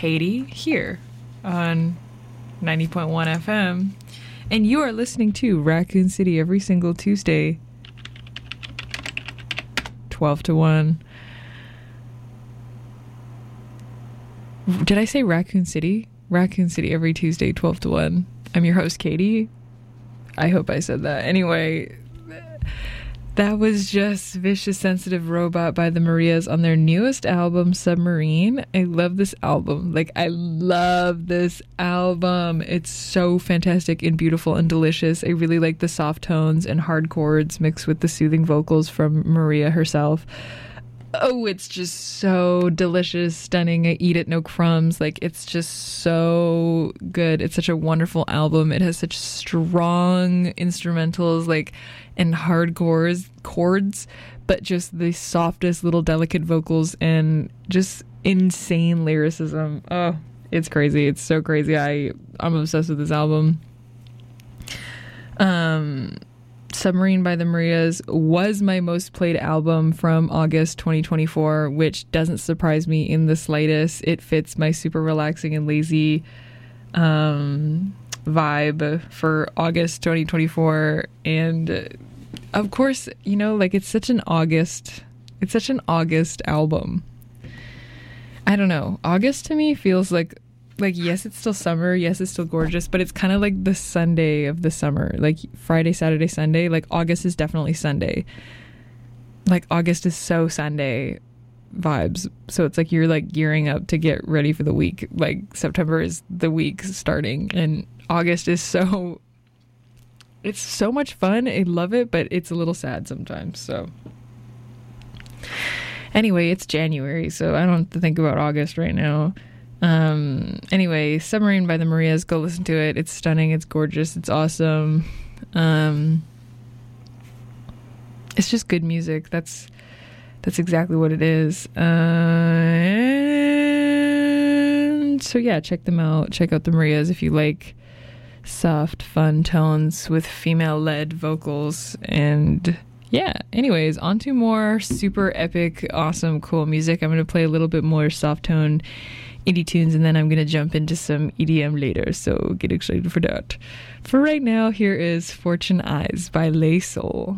Katie here on 90.1 FM, and you are listening to Raccoon City every single Tuesday, 12 to 1. Did I say Raccoon City? Raccoon City every Tuesday, 12 to 1. I'm your host, Katie. I hope I said that. Anyway, that was just Vicious Sensitive Robot by the Marias on their newest album, Submarine. I love this album. Like, I love this album. It's so fantastic and beautiful and delicious. I really like the soft tones and hard chords mixed with the soothing vocals from Maria herself. Oh, it's just so delicious, stunning. I eat it, no crumbs. Like, it's just so good. It's such a wonderful album. It has such strong instrumentals, like, and hard chords, but just the softest little delicate vocals and just insane lyricism. Oh, it's crazy. It's so crazy. I'm obsessed with this album. Submarine by the Marias was my most played album from August 2024, which doesn't surprise me in the slightest. It fits my super relaxing and lazy vibe for August 2024. And of course, you know, like, it's such an August album. I don't know. August to me feels like, yes, it's still summer, yes, it's still gorgeous, but it's kind of like the Sunday of the summer, like Friday, Saturday, Sunday. Like, August is definitely Sunday. Like, August is so Sunday vibes. So it's like you're like gearing up to get ready for the week. Like, September is the week starting, and August is it's so much fun. I love it, but it's a little sad sometimes. So anyway, it's January, so I don't have to think about August right now. Anyway, Submarine by the Marias, go listen to it. It's stunning, it's gorgeous, it's awesome. It's just good music. That's exactly what it is. And so yeah, check them out. Check out the Marias if you like soft, fun tones with female-led vocals. And yeah, anyways, on to more super epic, awesome, cool music. I'm going to play a little bit more soft tone indie tunes, and then I'm going to jump into some EDM later, so get excited for that. For right now, here is Fortune Eyes by Lay Soul.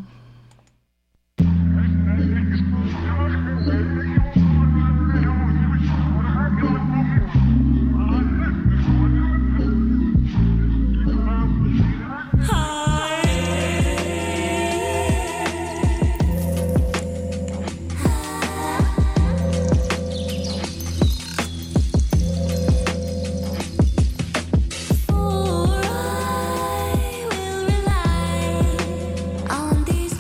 On these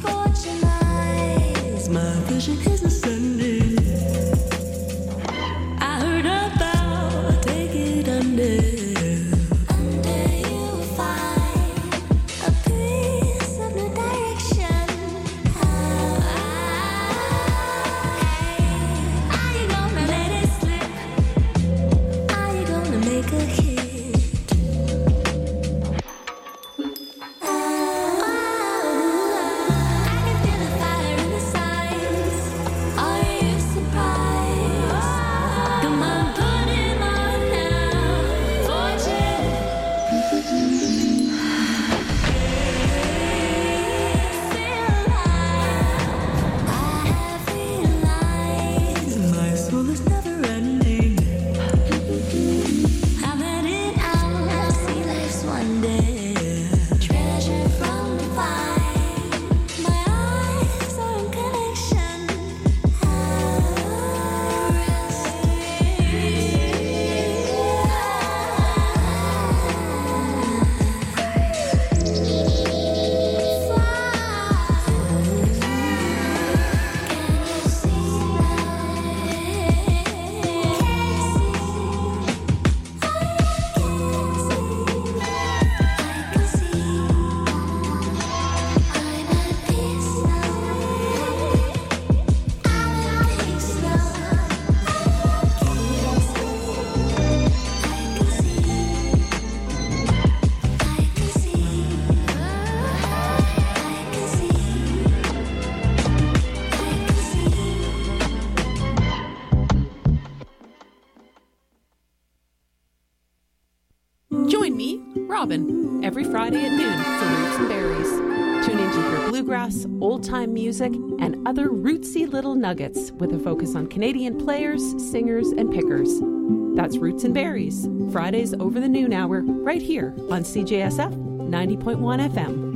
join me, Robin, every Friday at noon for Roots and Berries. Tune in to hear bluegrass, old-time music, and other rootsy little nuggets with a focus on Canadian players, singers, and pickers. That's Roots and Berries, Fridays over the noon hour, right here on CJSF 90.1 FM.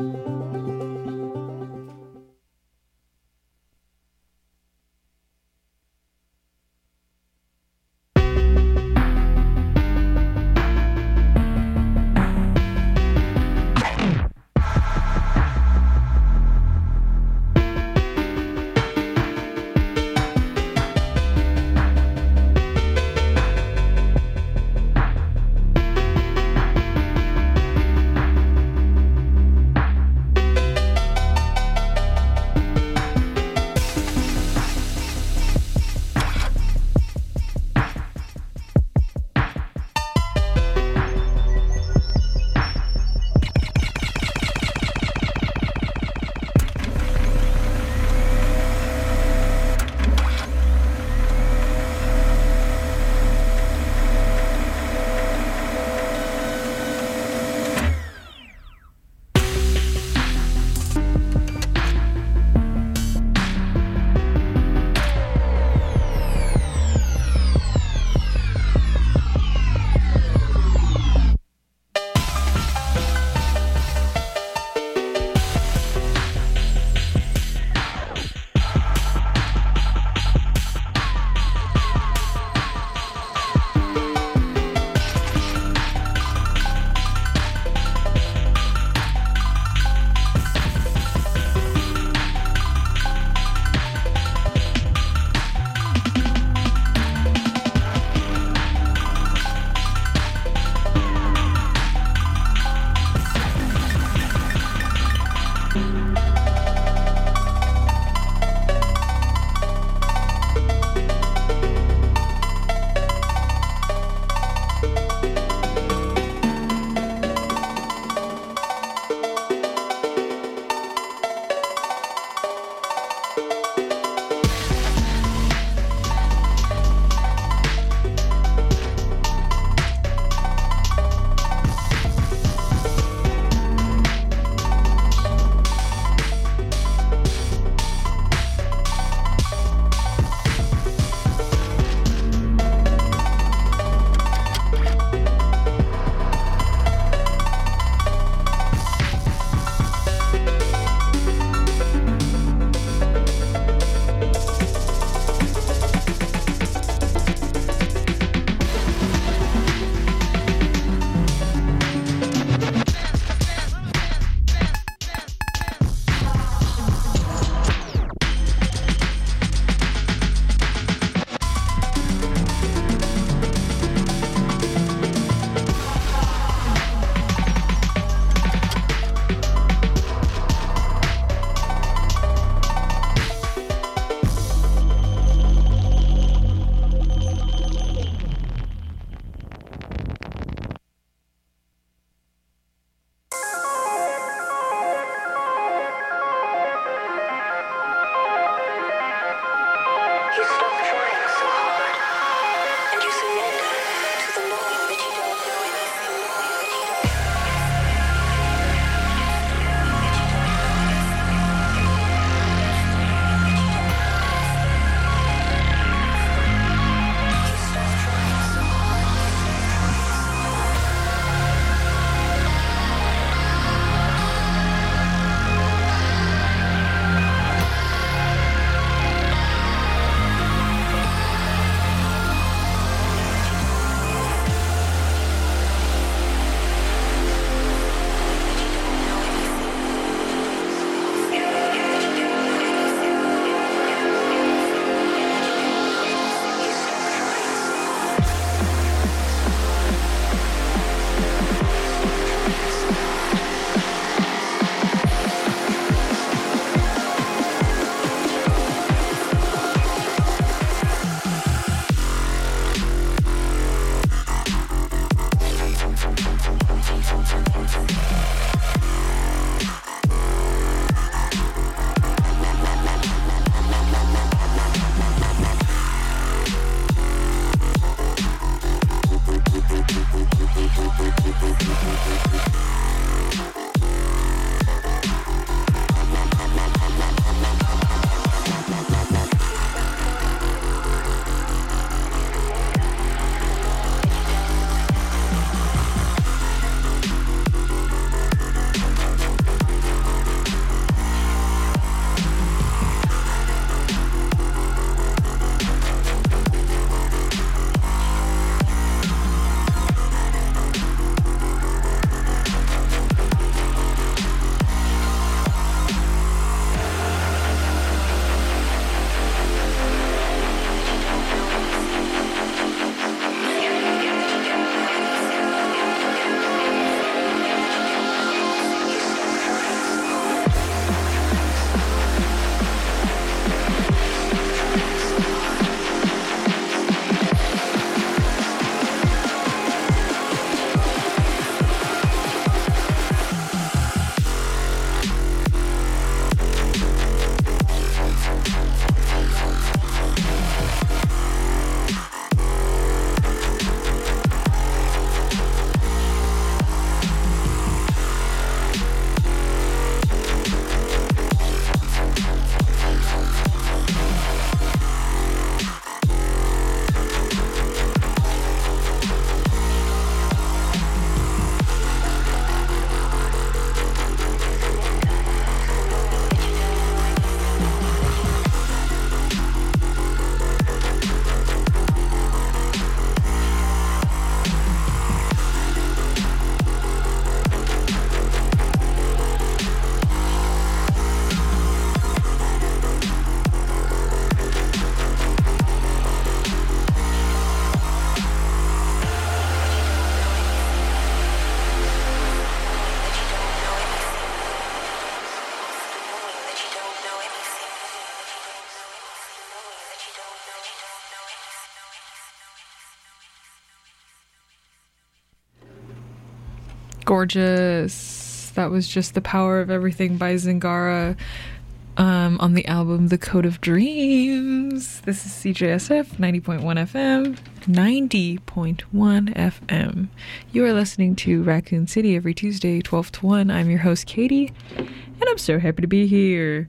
Gorgeous. That was just The Power of Everything by Zingara on the album The Code of Dreams. This is CJSF 90.1 FM. 90.1 FM. You are listening to Raccoon City every Tuesday, 12 to 1. I'm your host, Katie, and I'm so happy to be here.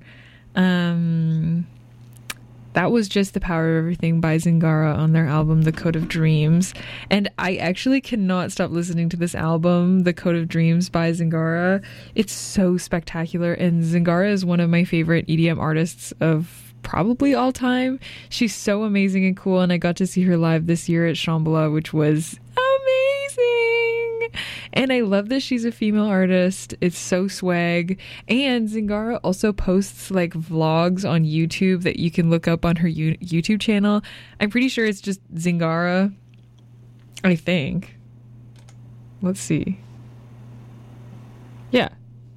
That was just The Power of Everything by Zingara on their album The Code of Dreams. And I actually cannot stop listening to this album, The Code of Dreams by Zingara. It's so spectacular, and Zingara is one of my favorite EDM artists of probably all time. She's so amazing and cool, and I got to see her live this year at Shambhala, which was amazing. And I love that she's a female artist. It's so swag. And Zingara also posts like vlogs on YouTube that you can look up on her YouTube channel. I'm pretty sure it's just Zingara, I think. Let's see. Yeah,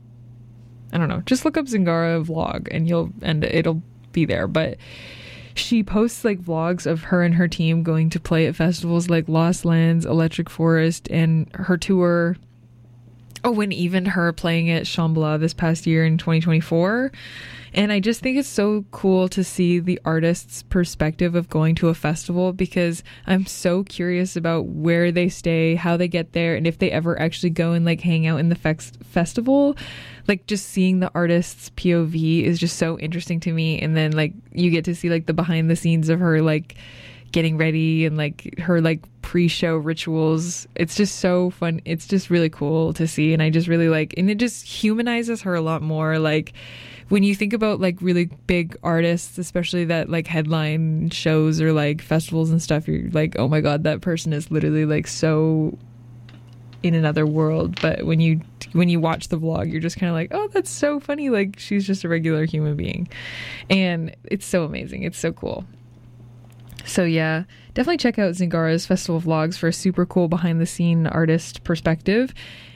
I don't know, just look up Zingara vlog and it'll be there. But she posts like vlogs of her and her team going to play at festivals like Lost Lands, Electric Forest, and her tour. Oh, and even her playing at Shambhala this past year in 2024. And I just think it's so cool to see the artist's perspective of going to a festival, because I'm so curious about where they stay, how they get there, and if they ever actually go and like hang out in the festival. Like, just seeing the artist's POV is just so interesting to me. And then like you get to see like the behind the scenes of her like getting ready and like her like pre-show rituals. It's just so fun. It's just really cool to see, and I just really like, and it just humanizes her a lot more. Like, when you think about like really big artists, especially that like headline shows or like festivals and stuff, you're like, oh my god, that person is literally like so in another world. But when you watch the vlog, you're just kind of like, oh, that's so funny. Like, she's just a regular human being, and it's so amazing. It's so cool. So yeah, definitely check out Zingara's festival vlogs for a super cool behind the scene artist perspective.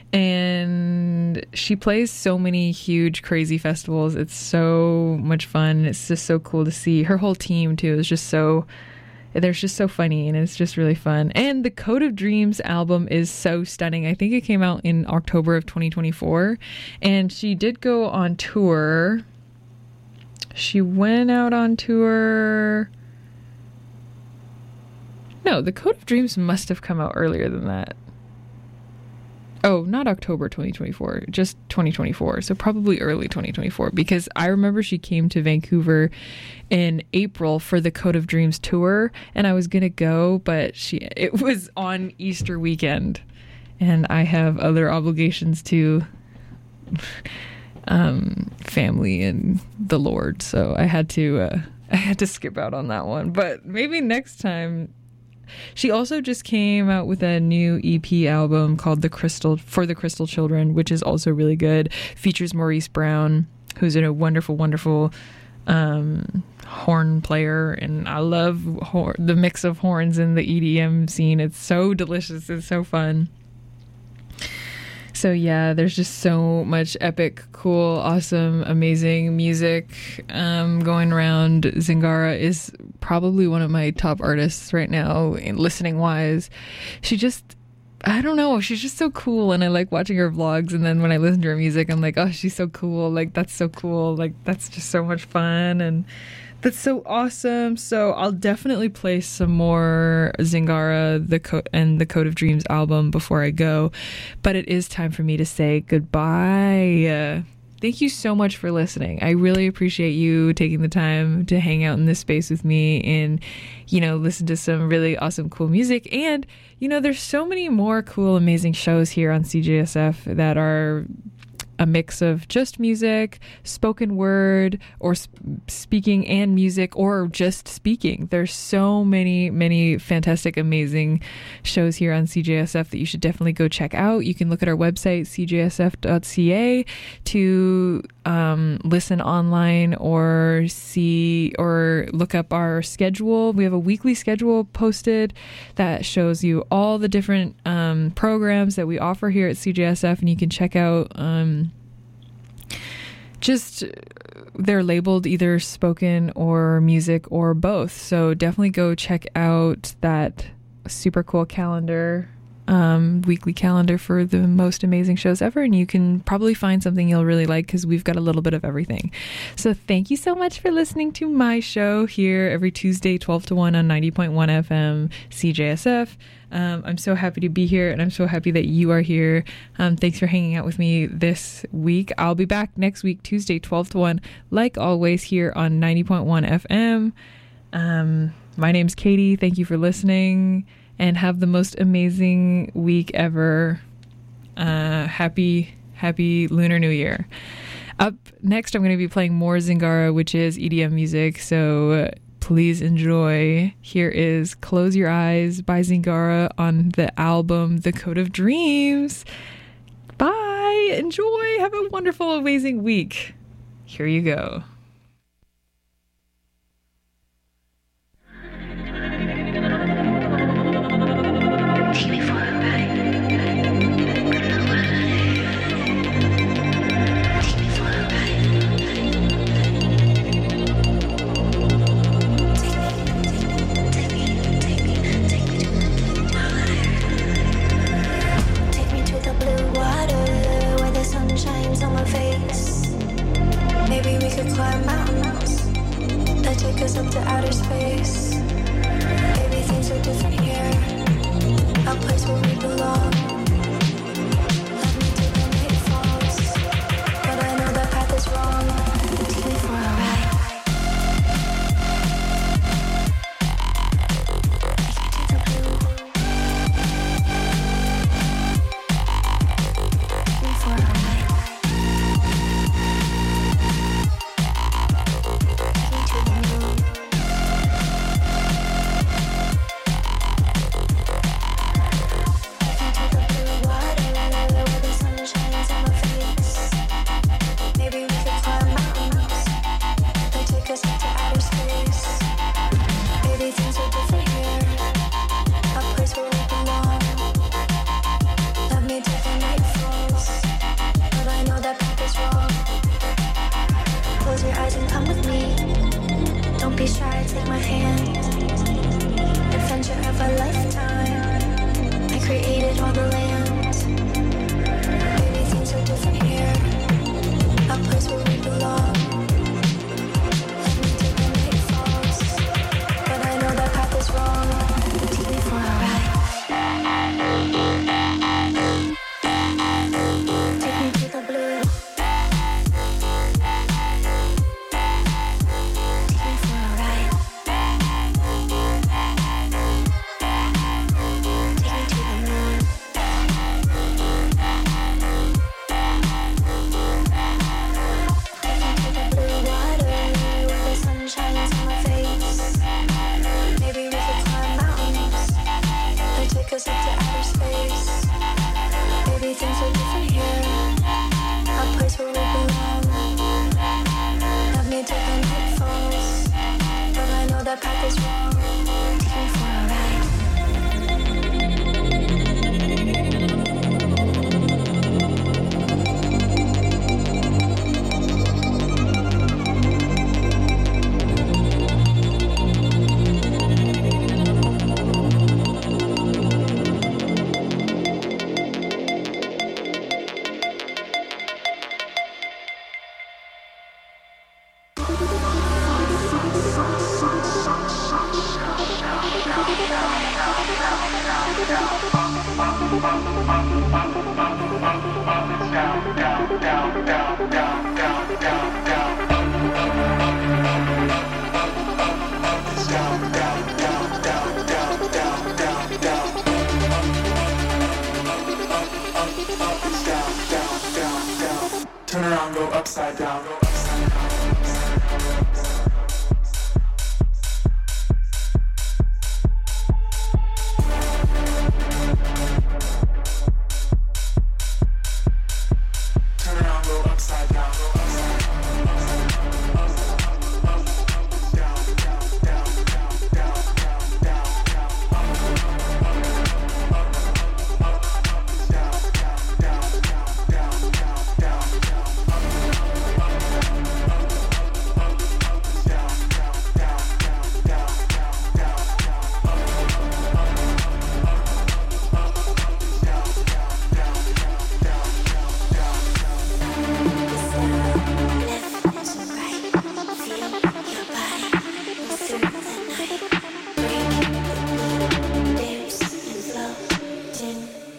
And she plays so many huge crazy festivals. It's so much fun. It's just so cool to see her whole team too. Is just so, they're just so funny, and it's just really fun. And the Code of Dreams album is so stunning. I think it came out in October of 2024, and she did go on tour. She went out on tour. No, the Code of Dreams must have come out earlier than that. Oh, not October 2024, just 2024. So probably early 2024, because I remember she came to Vancouver in April for the Code of Dreams tour, and I was going to go, but it was on Easter weekend, and I have other obligations to family and the Lord, so I had to skip out on that one. But maybe next time. She also just came out with a new EP album called The Crystal Children, which is also really good. Features Maurice Brown, who's a wonderful, wonderful horn player, and I love the mix of horns in the EDM scene. It's so delicious. It's so fun. So yeah, there's just so much epic, cool, awesome, amazing music going around. Zingara is probably one of my top artists right now, listening wise. I don't know, she's just so cool, and I like watching her vlogs, and then when I listen to her music, I'm like, oh, she's so cool. Like, that's so cool. Like, that's just so much fun, and that's so awesome. So I'll definitely play some more Zingara and the Code of Dreams album before I go. But it is time for me to say goodbye. Thank you so much for listening. I really appreciate you taking the time to hang out in this space with me and, listen to some really awesome, cool music. And, there's so many more cool, amazing shows here on CJSF that are a mix of just music, spoken word, or speaking and music, or just speaking. There's so many, many fantastic, amazing shows here on CJSF that you should definitely go check out. You can look at our website, cjsf.ca, to listen online or see or look up our schedule. We have a weekly schedule posted that shows you all the different programs that we offer here at CJSF, and you can check out they're labeled either spoken or music or both. So definitely go check out that super cool calendar weekly calendar for the most amazing shows ever, and you can probably find something you'll really like because we've got a little bit of everything. So thank you so much for listening to my show here every Tuesday 12 to 1 on 90.1 FM CJSF. I'm so happy to be here, and I'm so happy that you are here. Thanks for hanging out with me this week. I'll be back next week, Tuesday, 12 to 1, like always, here on 90.1 FM. My name's Katie. Thank you for listening, and have the most amazing week ever. Happy Lunar New Year. Up next, I'm going to be playing more Zingara, which is EDM music, so please enjoy. Here is Close Your Eyes by Zingara on the album The Code of Dreams. Bye. Enjoy. Have a wonderful, amazing week. Here you go. Climb mountains that take us up to outer space. Baby, things are different here, a place where we belong. Let me till the night falls, but I know that path is wrong. Take me for a ride. Take me for a ride. Be shy, take my hand. Adventure of a lifetime. I created all the land. Baby, things are different here. A place where we belong. Let me till the night falls, but I know that path is wrong. Take me for a ride. Take me to the blue. Up to outer space. Baby, things are different here. A place where we belong. Love me till the night falls, but I know that path is wrong. Take me for a ride. Turn around, go upside down, go upside down.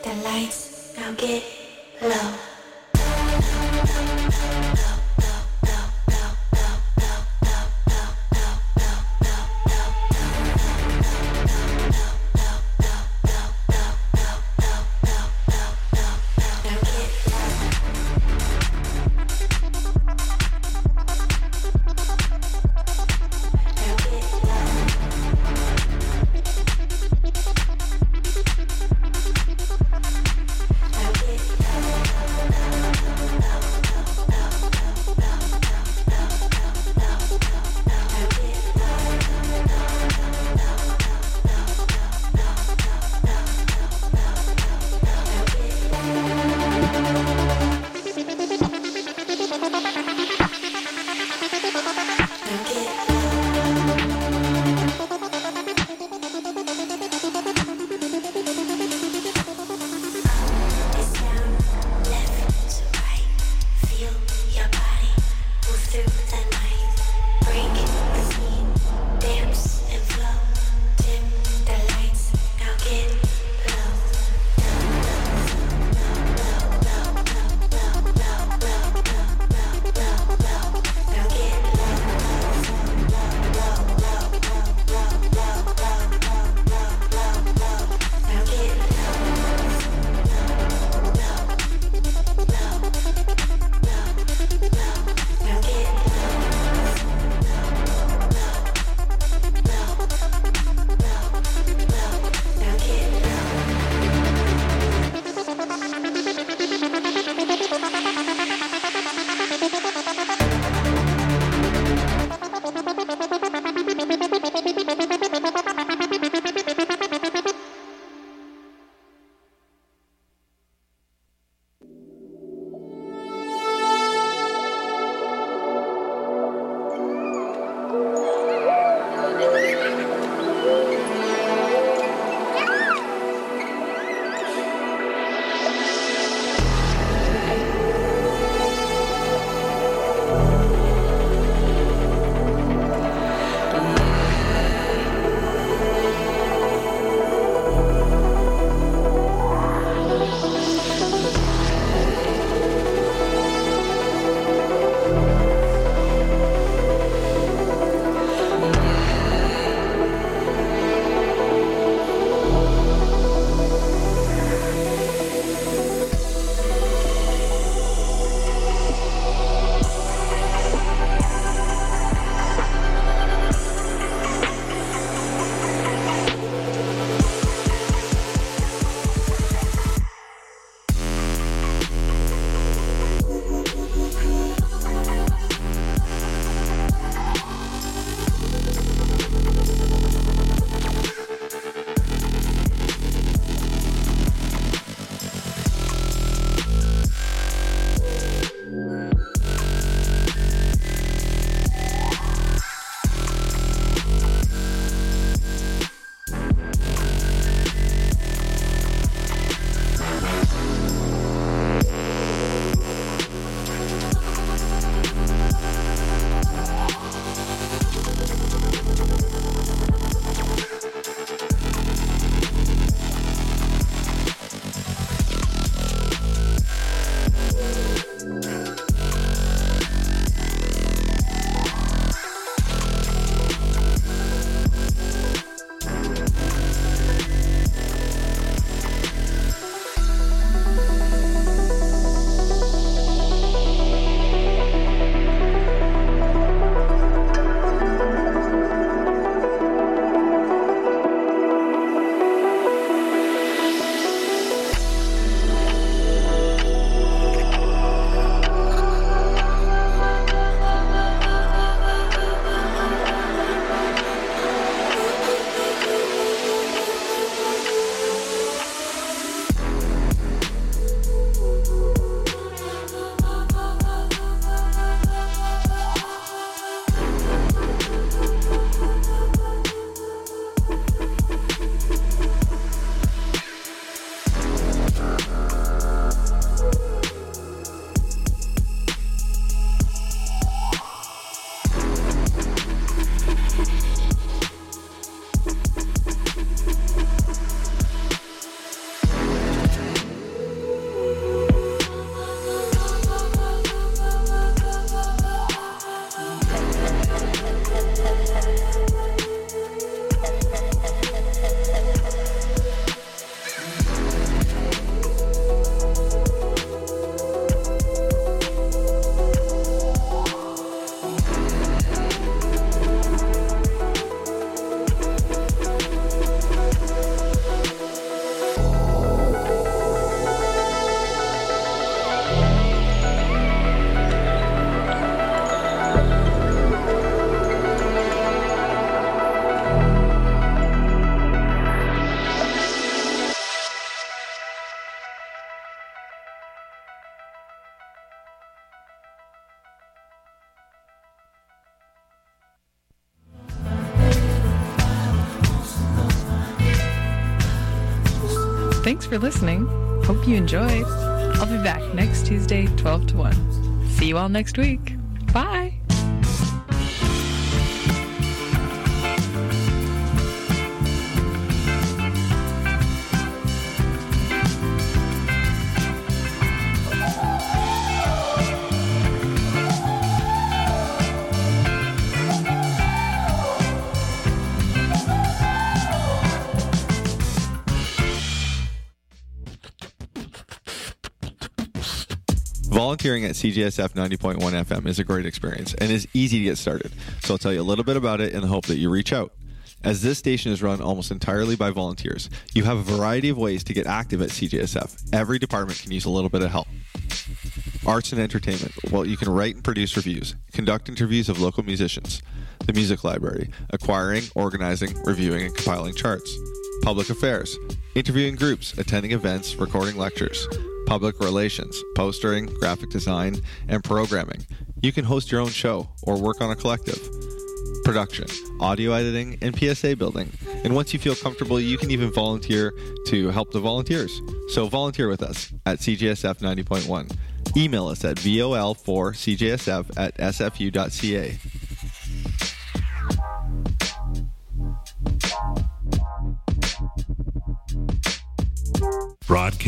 the lights, now get low. Now get Thanks for listening. Hope you enjoyed. I'll be back next Tuesday, 12 to 1. See you all next week. Bye. Volunteering at CJSF 90.1 FM is a great experience and is easy to get started, so I'll tell you a little bit about it in the hope that you reach out. As this station is run almost entirely by volunteers, you have a variety of ways to get active at CJSF. Every department can use a little bit of help. Arts and entertainment. Well, you can write and produce reviews, conduct interviews of local musicians, the music library, acquiring, organizing, reviewing, and compiling charts. Public affairs. Interviewing groups, attending events, recording lectures. Public relations, postering, graphic design, and programming. You can host your own show or work on a collective. Production, audio editing, and PSA building. And once you feel comfortable, you can even volunteer to help the volunteers. So volunteer with us at CJSF 90.1. Email us at vol4cjsf@sfu.ca.